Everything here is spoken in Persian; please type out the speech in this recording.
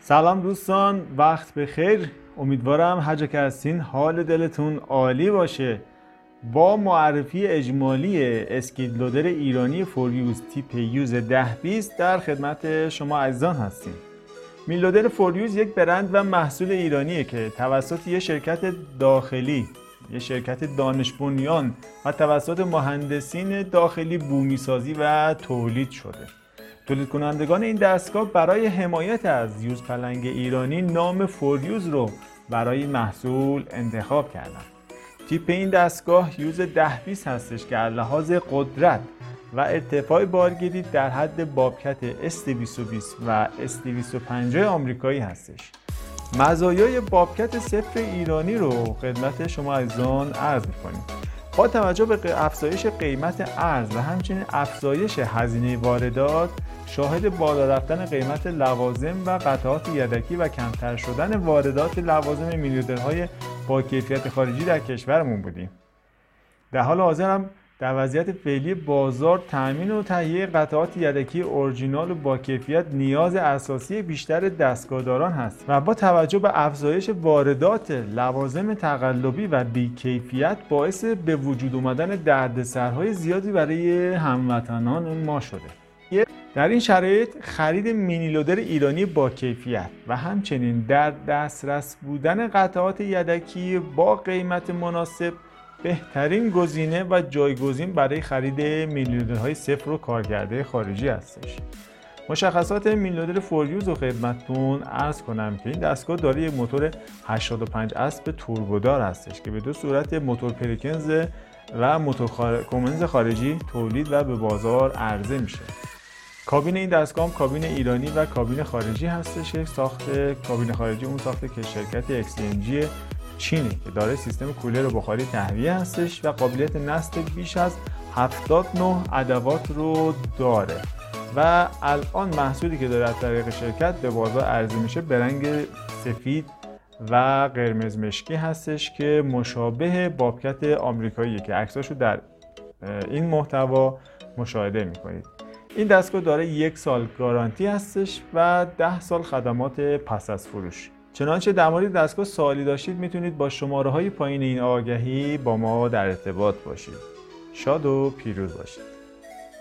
سلام دوستان، وقت بخیر. امیدوارم هر جا که هستین حال دلتون عالی باشه. با معرفی اجمالی اسکید لودر ایرانی فوریوز تیپ یوز 1020 در خدمت شما عزیزان هستیم. میل لودر فوریوز یک برند و محصول ایرانیه که توسط یک شرکت داخلی، یک شرکت دانش بنیان و توسط مهندسین داخلی بومی سازی و تولید شده. تولید کنندگان این دستگاه برای حمایت از یوز پلنگ ایرانی نام فوریوز رو برای محصول انتخاب کردن. تیپ این دستگاه یوز 1020 هستش که از لحاظ قدرت و ارتفاع بارگیری در حد بابکت S220 و S250 آمریکایی هستش. مزایای بابکت صفر ایرانی رو خدمت شما عزیزان عرض می‌کنیم. با توجه به افزایش قیمت ارز و همچنین افزایش هزینه واردات، شاهد بالا رفتن قیمت لوازم و قطعات یدکی و کمتر شدن واردات لوازم میلیاردرهای با کیفیت خارجی در کشورمون بودیم. در حال حاضر هم در وضعیت فعلی بازار تامین و تهیه قطعات یدکی اورجینال و با کیفیت نیاز اساسی بیشتر دستگاهداران هست و با توجه به افزایش واردات لوازم تقلبی و بی‌کیفیت باعث به وجود آمدن دردسرهای زیادی برای هموطنان ما شده. در این شرایط خرید مینی لودر ایرانی با کیفیت و همچنین در دسترس بودن قطعات یدکی با قیمت مناسب بهترین گزینه و جایگزین برای خرید مینی لودرهای صفر و کارکرده خارجی هستش. مشخصات مینی لودر فوریوز رو خدمتتون عرض کنم که این دستگاه داره یک موتور 85 اسب توربودار هستش که به دو صورت موتور پرکنز و موتور کومنز خارجی تولید و به بازار عرضه میشه. کابین این دستگاه هم کابین ایرانی و کابین خارجی هستش. ساخت کابین خارجی اون ساخته که شرکت XCMG چینی که داره سیستم کولر بخاری تهویه هستش و قابلیت نصب بیش از 79 ادوات رو داره و الان محصولی که داره از طریق شرکت به بازار عرضه میشه به رنگ سفید و قرمز مشکی هستش که مشابه بابکت آمریکاییه که عکساشو در این محتوا مشاهده میکنید. این دستگاه داره 1 سال گارانتی هستش و 10 سال خدمات پس از فروش. چنانچه در مورد دستگاه سوالی داشتید میتونید با شماره‌های پایین این آگهی با ما در ارتباط باشید. شاد و پیروز باشید.